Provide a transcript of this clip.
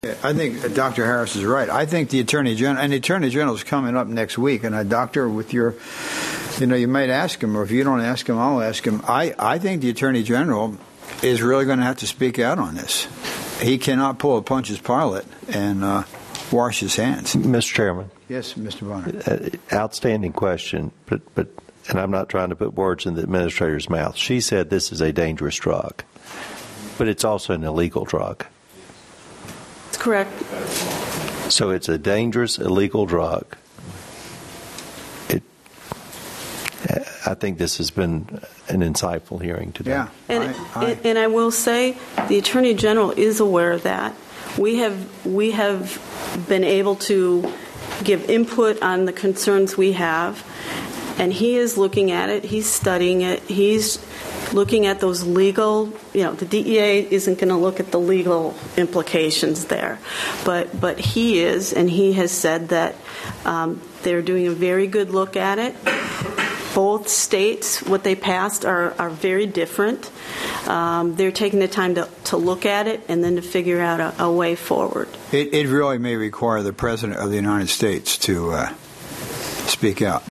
I think Dr. Harris is right. I think the Attorney General, and the Attorney General is coming up next week, and Doctor, with your, you might ask him, or if you don't ask him, I'll ask him. I think the Attorney General is really going to have to speak out on this. He cannot pull a Pontius Pilate and wash his hands. Mr. Chairman. Yes, Mr. Bonner. Outstanding question, but and I'm not trying to put words in the administrator's mouth. She said this is a dangerous drug, but it's also an illegal drug. That's correct. So it's a dangerous, illegal drug. I think this has been an insightful hearing today. Yeah. And I will say the Attorney General is aware of that. We have been able to give input on the concerns we have, and he is looking at it. He's studying it. He's looking at those legal, the DEA isn't going to look at the legal implications there, but he is, and he has said that they're doing a very good look at it. Both states, what they passed are very different. They're taking the time to look at it and then to figure out a way forward. It really may require the President of the United States to speak out.